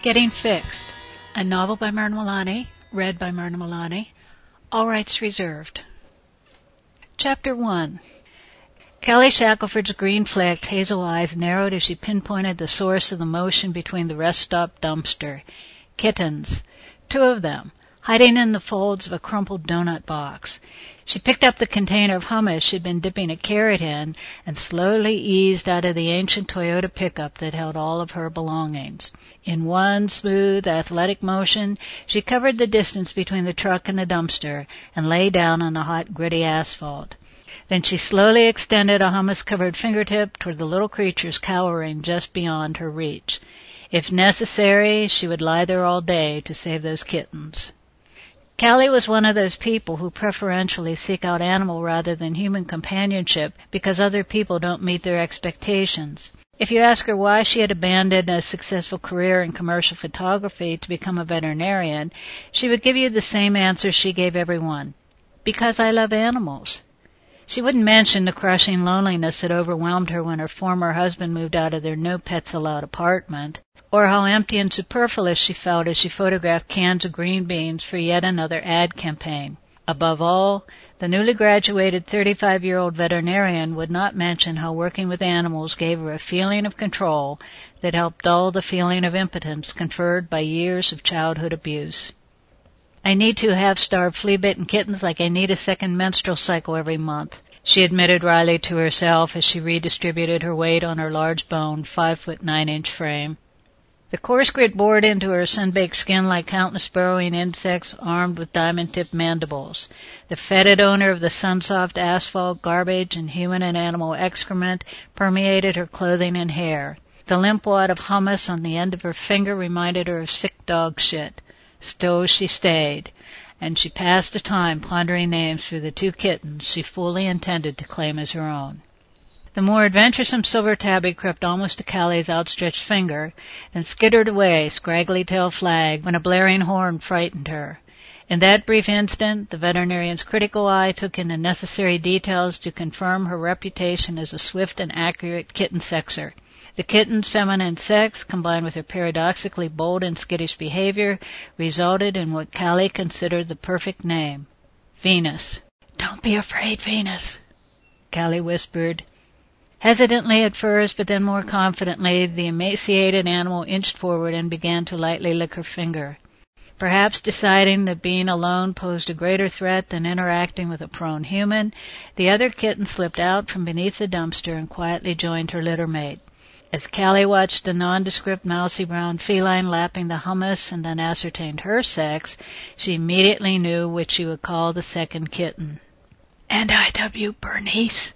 Getting Fixed, a novel by Myrna Malani, read by Myrna Malani, all rights reserved. Chapter 1. Kelly Shackelford's green-flecked hazel eyes narrowed as she pinpointed the source of the motion between the rest-stop dumpster. Kittens. 2 of them, hiding in the folds of a crumpled donut box. She picked up the container of hummus she'd been dipping a carrot in and slowly eased out of the ancient Toyota pickup that held all of her belongings. In one smooth, athletic motion, she covered the distance between the truck and the dumpster and lay down on the hot, gritty asphalt. Then she slowly extended a hummus-covered fingertip toward the little creatures cowering just beyond her reach. If necessary, she would lie there all day to save those kittens. Callie was one of those people who preferentially seek out animal rather than human companionship because other people don't meet their expectations. If you ask her why she had abandoned a successful career in commercial photography to become a veterinarian, she would give you the same answer she gave everyone. Because I love animals. She wouldn't mention the crushing loneliness that overwhelmed her when her former husband moved out of their no-pets-allowed apartment, or how empty and superfluous she felt as she photographed cans of green beans for yet another ad campaign. Above all, the newly graduated 35-year-old veterinarian would not mention how working with animals gave her a feeling of control that helped dull the feeling of impotence conferred by years of childhood abuse. I need to half-starved flea-bitten kittens like I need a second menstrual cycle every month, she admitted wryly to herself as she redistributed her weight on her large-boned 5'9" frame. The coarse grit bored into her sun-baked skin like countless burrowing insects armed with diamond-tipped mandibles. The fetid odor of the sun-soft asphalt, garbage, and human and animal excrement permeated her clothing and hair. The limp wad of hummus on the end of her finger reminded her of sick dog shit. Still she stayed, and she passed the time pondering names for the 2 kittens she fully intended to claim as her own. The more adventuresome silver tabby crept almost to Callie's outstretched finger, then skittered away, scraggly tail flagged, when a blaring horn frightened her. In that brief instant, the veterinarian's critical eye took in the necessary details to confirm her reputation as a swift and accurate kitten sexer. The kitten's feminine sex, combined with her paradoxically bold and skittish behavior, resulted in what Callie considered the perfect name, Venus. "Don't be afraid, Venus," Callie whispered. Hesitantly at first, but then more confidently, the emaciated animal inched forward and began to lightly lick her finger. Perhaps deciding that being alone posed a greater threat than interacting with a prone human, the other kitten slipped out from beneath the dumpster and quietly joined her littermate. As Callie watched the nondescript mousy brown feline lapping the hummus and then ascertained her sex, she immediately knew what she would call the second kitten. "And I.W. Bernice,"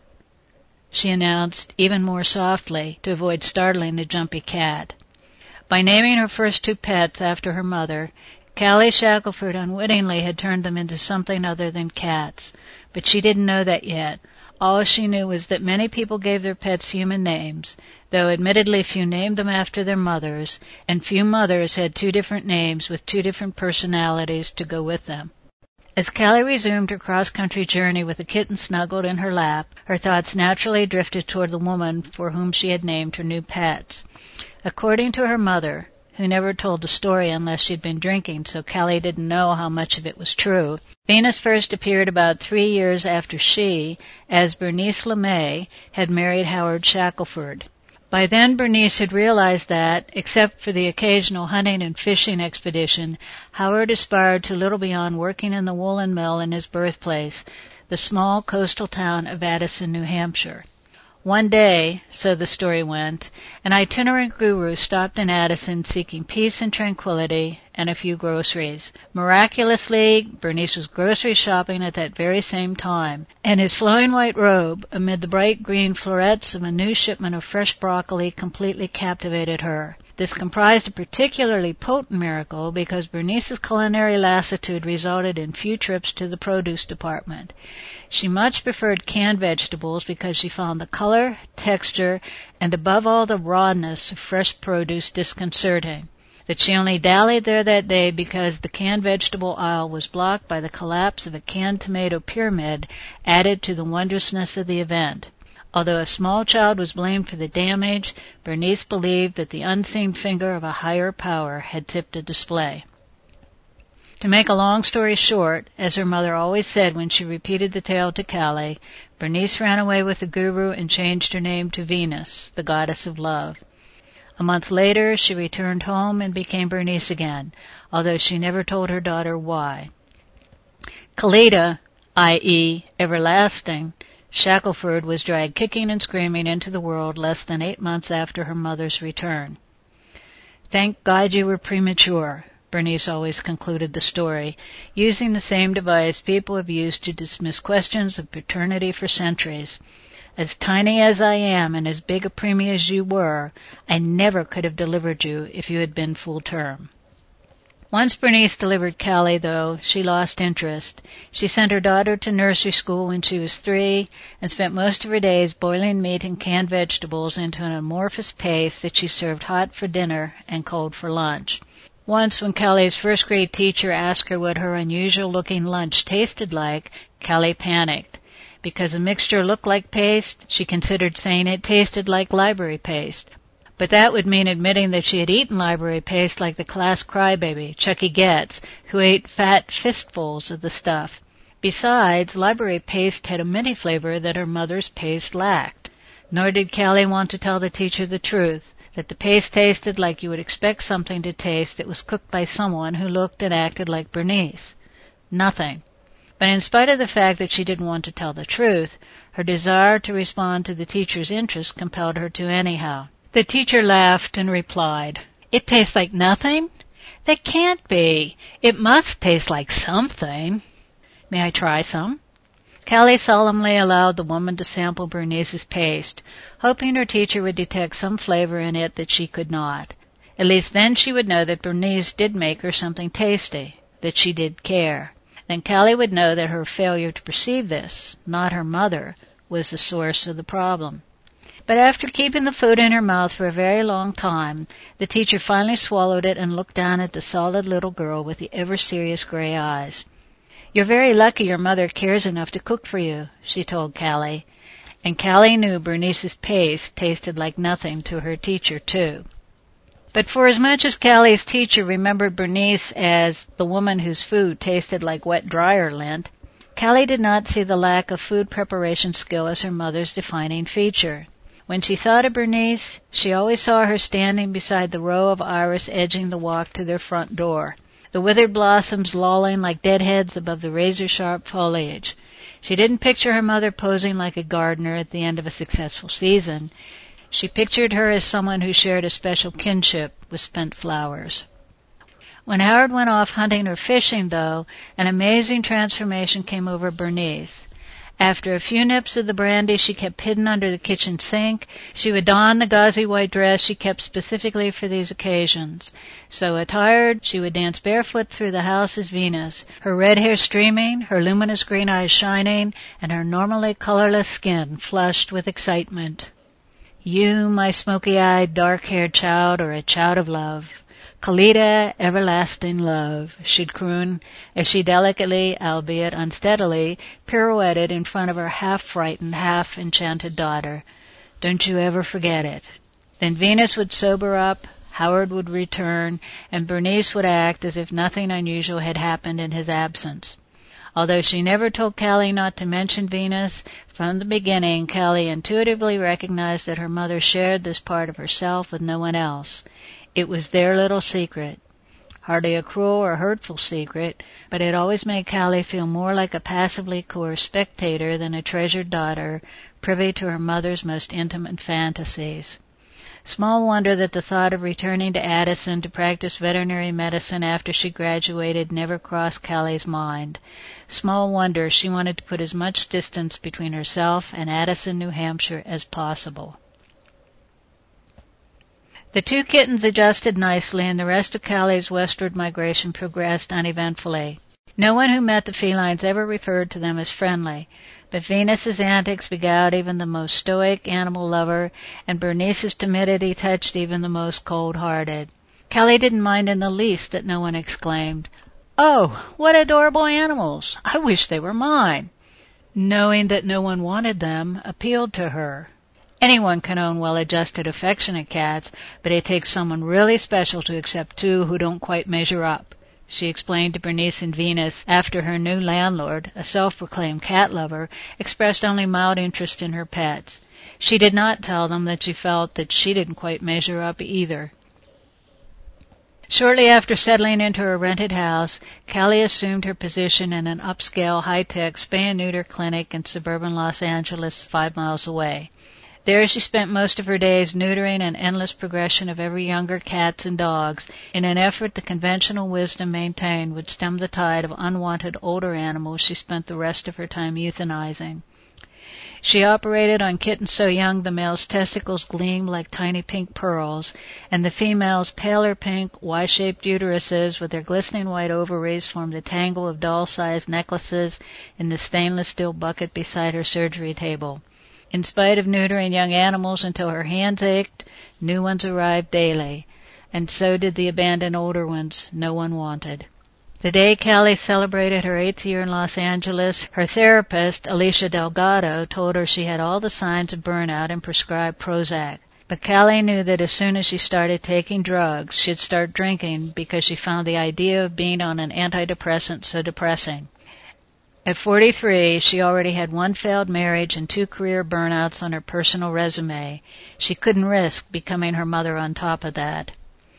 she announced, even more softly, to avoid startling the jumpy cat. By naming her first 2 pets after her mother, Callie Shackelford unwittingly had turned them into something other than cats, but she didn't know that yet. All she knew was that many people gave their pets human names, though admittedly few named them after their mothers, and few mothers had 2 different names with 2 different personalities to go with them. As Callie resumed her cross-country journey with the kitten snuggled in her lap, her thoughts naturally drifted toward the woman for whom she had named her new pets. According to her mother, who never told the story unless she'd been drinking, so Callie didn't know how much of it was true, Venus first appeared about 3 years after she, as Bernice LeMay, had married Howard Shackelford. By then Bernice had realized that, except for the occasional hunting and fishing expedition, Howard aspired to little beyond working in the woolen mill in his birthplace, the small coastal town of Addison, New Hampshire. One day, so the story went, an itinerant guru stopped in Addison seeking peace and tranquility and a few groceries. Miraculously, Bernice was grocery shopping at that very same time, and his flowing white robe, amid the bright green florets of a new shipment of fresh broccoli, completely captivated her. This comprised a particularly potent miracle because Bernice's culinary lassitude resulted in few trips to the produce department. She much preferred canned vegetables because she found the color, texture, and above all the rawness of fresh produce disconcerting. That she only dallied there that day because the canned vegetable aisle was blocked by the collapse of a canned tomato pyramid added to the wondrousness of the event. Although a small child was blamed for the damage, Bernice believed that the unseen finger of a higher power had tipped the display. To make a long story short, as her mother always said when she repeated the tale to Callie, Bernice ran away with the guru and changed her name to Venus, the goddess of love. A month later, she returned home and became Bernice again, although she never told her daughter why. Khalida, i.e., everlasting, Shackelford was dragged kicking and screaming into the world less than 8 months after her mother's return. "Thank God you were premature," Bernice always concluded the story, using the same device people have used to dismiss questions of paternity for centuries. "As tiny as I am and as big a preemie as you were, I never could have delivered you if you had been full term." Once Bernice delivered Callie, though, she lost interest. She sent her daughter to nursery school when she was 3 and spent most of her days boiling meat and canned vegetables into an amorphous paste that she served hot for dinner and cold for lunch. Once, when Callie's first-grade teacher asked her what her unusual-looking lunch tasted like, Callie panicked. Because the mixture looked like paste, she considered saying it tasted like library paste. But that would mean admitting that she had eaten library paste like the class crybaby, Chucky Getz, who ate fat fistfuls of the stuff. Besides, library paste had a minty flavor that her mother's paste lacked. Nor did Callie want to tell the teacher the truth, that the paste tasted like you would expect something to taste that was cooked by someone who looked and acted like Bernice. Nothing. But in spite of the fact that she didn't want to tell the truth, her desire to respond to the teacher's interest compelled her to anyhow. The teacher laughed and replied, "It tastes like nothing? That can't be. It must taste like something. May I try some?" Callie solemnly allowed the woman to sample Bernice's paste, hoping her teacher would detect some flavor in it that she could not. At least then she would know that Bernice did make her something tasty, that she did care. Then Callie would know that her failure to perceive this, not her mother, was the source of the problem. But after keeping the food in her mouth for a very long time, the teacher finally swallowed it and looked down at the solid little girl with the ever-serious gray eyes. "You're very lucky your mother cares enough to cook for you," she told Callie. And Callie knew Bernice's paste tasted like nothing to her teacher, too. But for as much as Callie's teacher remembered Bernice as the woman whose food tasted like wet dryer lint, Callie did not see the lack of food preparation skill as her mother's defining feature. When she thought of Bernice, she always saw her standing beside the row of iris edging the walk to their front door, the withered blossoms lolling like deadheads above the razor-sharp foliage. She didn't picture her mother posing like a gardener at the end of a successful season. She pictured her as someone who shared a special kinship with spent flowers. When Howard went off hunting or fishing, though, an amazing transformation came over Bernice. After a few nips of the brandy she kept hidden under the kitchen sink, she would don the gauzy white dress she kept specifically for these occasions. So attired, she would dance barefoot through the house as Venus, her red hair streaming, her luminous green eyes shining, and her normally colorless skin flushed with excitement. "You, my smoky-eyed, dark-haired child, are a child of love. Khalida, everlasting love," she'd croon, as she delicately, albeit unsteadily, pirouetted in front of her half-frightened, half-enchanted daughter. "Don't you ever forget it." Then Venus would sober up, Howard would return, and Bernice would act as if nothing unusual had happened in his absence. Although she never told Callie not to mention Venus, from the beginning Callie intuitively recognized that her mother shared this part of herself with no one else. It was their little secret. Hardly a cruel or hurtful secret, but it always made Callie feel more like a passively coerced spectator than a treasured daughter, privy to her mother's most intimate fantasies. Small wonder that the thought of returning to Addison to practice veterinary medicine after she graduated never crossed Callie's mind. Small wonder she wanted to put as much distance between herself and Addison, New Hampshire, as possible. The 2 kittens adjusted nicely, and the rest of Callie's westward migration progressed uneventfully. No one who met the felines ever referred to them as friendly, but Venus's antics beguiled even the most stoic animal lover, and Bernice's timidity touched even the most cold-hearted. Callie didn't mind in the least that no one exclaimed, "Oh, what adorable animals! I wish they were mine." knowing that no one wanted them, appealed to her. Anyone can own well-adjusted, affectionate cats, but it takes someone really special to accept two who don't quite measure up, she explained to Bernice and Venus after her new landlord, a self-proclaimed cat lover, expressed only mild interest in her pets. She did not tell them that she felt that she didn't quite measure up either. Shortly after settling into her rented house, Callie assumed her position in an upscale, high-tech spay-and-neuter clinic in suburban Los Angeles, 5 miles away. There she spent most of her days neutering an endless progression of ever younger cats and dogs in an effort the conventional wisdom maintained would stem the tide of unwanted older animals she spent the rest of her time euthanizing. She operated on kittens so young the male's testicles gleamed like tiny pink pearls, and the female's paler pink, Y-shaped uteruses with their glistening white ovaries formed a tangle of doll-sized necklaces in the stainless steel bucket beside her surgery table. In spite of neutering young animals until her hands ached, new ones arrived daily, and so did the abandoned older ones no one wanted. The day Callie celebrated her 8th year in Los Angeles, her therapist, Alicia Delgado, told her she had all the signs of burnout and prescribed Prozac. But Callie knew that as soon as she started taking drugs, she'd start drinking because she found the idea of being on an antidepressant so depressing. At 43, she already had 1 failed marriage and 2 career burnouts on her personal resume. She couldn't risk becoming her mother on top of that.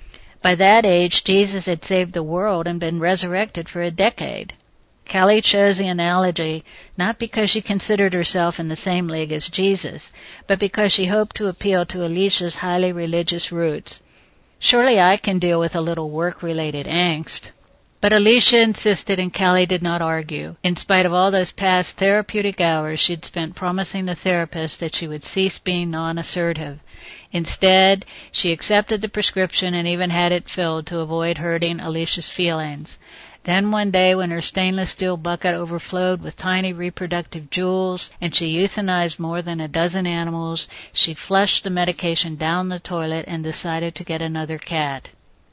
By that age, Jesus had saved the world and been resurrected for a decade. Callie chose the analogy not because she considered herself in the same league as Jesus, but because she hoped to appeal to Alicia's highly religious roots. Surely I can deal with a little work-related angst. But Alicia insisted, and Callie did not argue. In spite of all those past therapeutic hours she'd spent promising the therapist that she would cease being non-assertive. Instead, she accepted the prescription and even had it filled to avoid hurting Alicia's feelings. Then one day when her stainless steel bucket overflowed with tiny reproductive jewels and she euthanized more than a dozen animals, she flushed the medication down the toilet and decided to get another cat.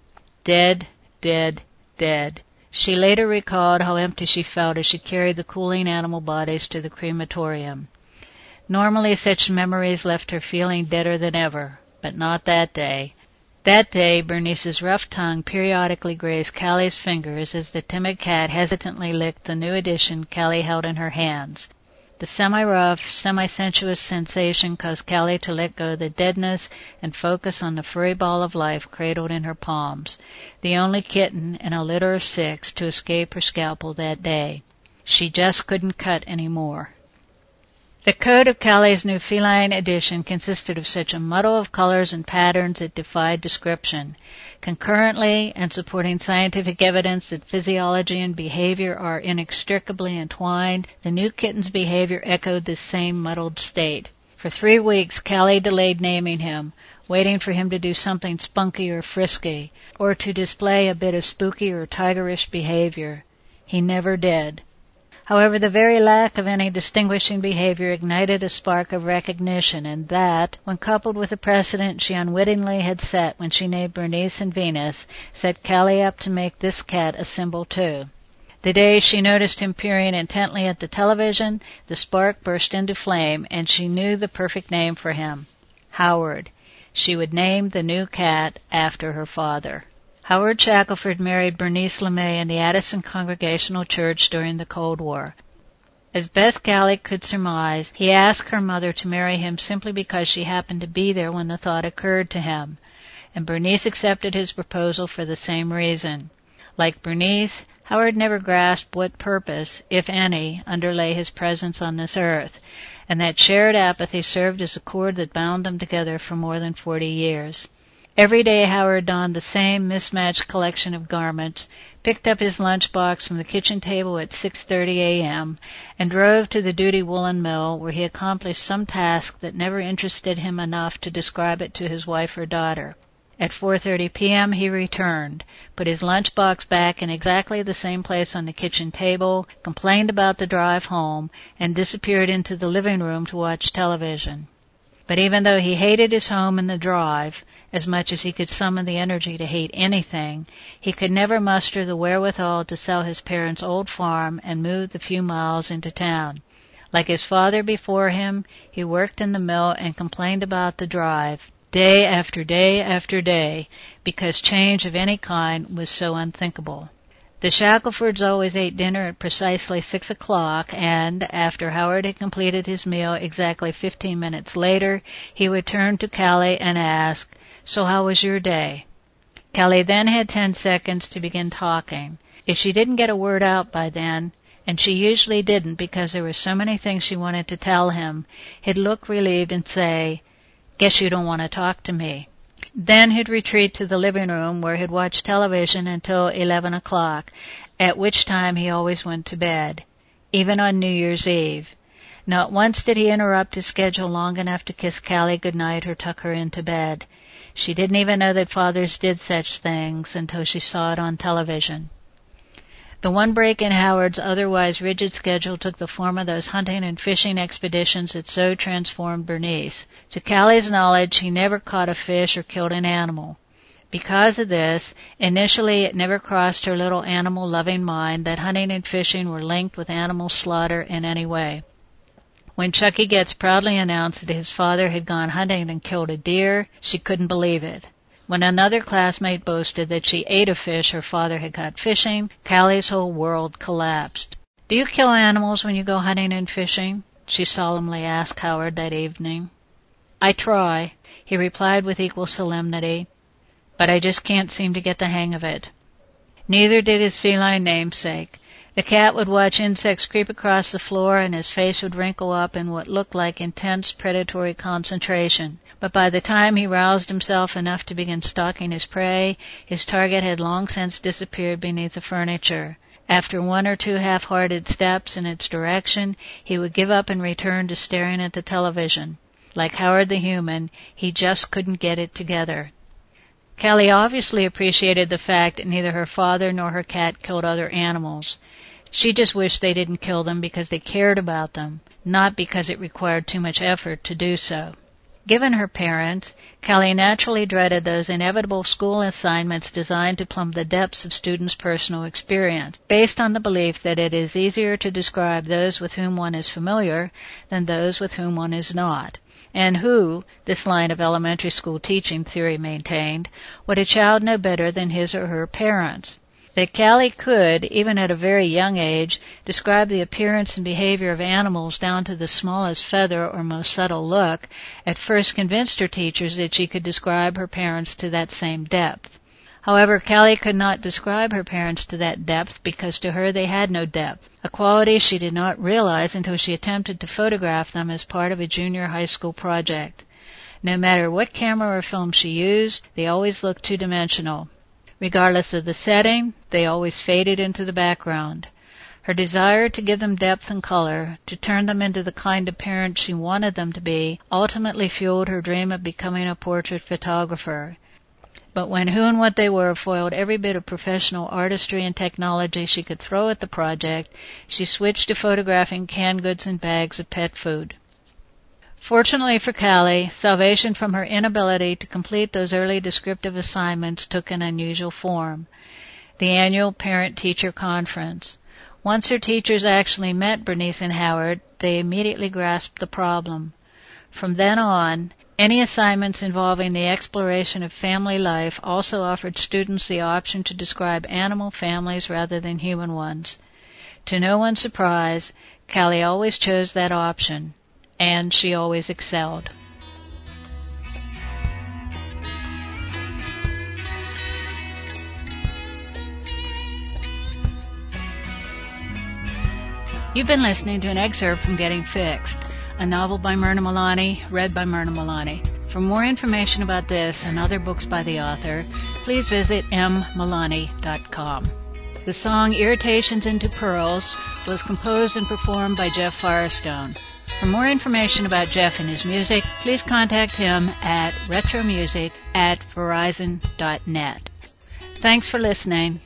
Dead, dead, dead. She later recalled how empty she felt as she carried the cooling animal bodies to the crematorium. Normally such memories left her feeling deader than ever, but not that day. That day, Bernice's rough tongue periodically grazed Callie's fingers as the timid cat hesitantly licked the new addition Callie held in her hands. The semi-rough, semi-sensuous sensation caused Callie to let go the deadness and focus on the furry ball of life cradled in her palms, the only kitten in a litter of 6 to escape her scalpel that day. She just couldn't cut any more. The coat of Callie's new feline edition consisted of such a muddle of colors and patterns it defied description. Concurrently, and supporting scientific evidence that physiology and behavior are inextricably entwined, the new kitten's behavior echoed this same muddled state. For 3 weeks, Callie delayed naming him, waiting for him to do something spunky or frisky, or to display a bit of spooky or tigerish behavior. He never did. However, the very lack of any distinguishing behavior ignited a spark of recognition, and that, when coupled with the precedent she unwittingly had set when she named Bernice and Venus, set Callie up to make this cat a symbol too. The day she noticed him peering intently at the television, the spark burst into flame, and she knew the perfect name for him. Howard. She would name the new cat after her father. Howard Shackelford married Bernice LeMay in the Addison Congregational Church during the Cold War. As best Callie could surmise, he asked her mother to marry him simply because she happened to be there when the thought occurred to him, and Bernice accepted his proposal for the same reason. Like Bernice, Howard never grasped what purpose, if any, underlay his presence on this earth, and that shared apathy served as a cord that bound them together for more than 40 years. Every day Howard donned the same mismatched collection of garments, picked up his lunchbox from the kitchen table at 6:30 a.m., and drove to the duty woolen mill where he accomplished some task that never interested him enough to describe it to his wife or daughter. At 4:30 p.m. he returned, put his lunchbox back in exactly the same place on the kitchen table, complained about the drive home, and disappeared into the living room to watch television. But even though he hated his home and the drive, as much as he could summon the energy to hate anything, he could never muster the wherewithal to sell his parents' old farm and move the few miles into town. Like his father before him, he worked in the mill and complained about the drive, day after day after day, because change of any kind was so unthinkable. The Shacklefords always ate dinner at precisely 6 o'clock, and, after Howard had completed his meal exactly 15 minutes later, he would turn to Callie and ask, "So how was your day?" Callie then had 10 seconds to begin talking. If she didn't get a word out by then, and she usually didn't because there were so many things she wanted to tell him, he'd look relieved and say, "Guess you don't want to talk to me." Then he'd retreat to the living room where he'd watch television until 11 o'clock, at which time he always went to bed, even on New Year's Eve. Not once did he interrupt his schedule long enough to kiss Callie goodnight or tuck her into bed. She didn't even know that fathers did such things until she saw it on television. The one break in Howard's otherwise rigid schedule took the form of those hunting and fishing expeditions that so transformed Bernice. To Callie's knowledge, he never caught a fish or killed an animal. Because of this, initially it never crossed her little animal-loving mind that hunting and fishing were linked with animal slaughter in any way. When Chucky Getz proudly announced that his father had gone hunting and killed a deer, she couldn't believe it. When another classmate boasted that she ate a fish her father had caught fishing, Callie's whole world collapsed. "Do you kill animals when you go hunting and fishing?" she solemnly asked Howard that evening. "I try," he replied with equal solemnity, "but I just can't seem to get the hang of it." Neither did his feline namesake. The cat would watch insects creep across the floor, and his face would wrinkle up in what looked like intense predatory concentration. But by the time he roused himself enough to begin stalking his prey, his target had long since disappeared beneath the furniture. After 1 or 2 half-hearted steps in its direction, he would give up and return to staring at the television. Like Howard the human, he just couldn't get it together. Callie obviously appreciated the fact that neither her father nor her cat killed other animals. She just wished they didn't kill them because they cared about them, not because it required too much effort to do so. Given her parents, Callie naturally dreaded those inevitable school assignments designed to plumb the depths of students' personal experience, based on the belief that it is easier to describe those with whom one is familiar than those with whom one is not. And who, this line of elementary school teaching theory maintained, would a child know better than his or her parents? That Callie could, even at a very young age, describe the appearance and behavior of animals down to the smallest feather or most subtle look, at first convinced her teachers that she could describe her parents to that same depth. However, Callie could not describe her parents to that depth because to her they had no depth, a quality she did not realize until she attempted to photograph them as part of a junior high school project. No matter what camera or film she used, they always looked two-dimensional. Regardless of the setting, they always faded into the background. Her desire to give them depth and color, to turn them into the kind of parent she wanted them to be, ultimately fueled her dream of becoming a portrait photographer. But when who and what they were foiled every bit of professional artistry and technology she could throw at the project, she switched to photographing canned goods and bags of pet food. Fortunately for Callie, salvation from her inability to complete those early descriptive assignments took an unusual form: the annual parent-teacher conference. Once her teachers actually met Bernice and Howard, they immediately grasped the problem. From then on, any assignments involving the exploration of family life also offered students the option to describe animal families rather than human ones. To no one's surprise, Callie always chose that option, and she always excelled. You've been listening to an excerpt from Getting Fixed, a novel by Myrna Malani, read by Myrna Malani. For more information about this and other books by the author, please visit mmalani.com. The song Irritations into Pearls was composed and performed by Jeff Firestone. For more information about Jeff and his music, please contact him at retromusic@verizon.net. Thanks for listening.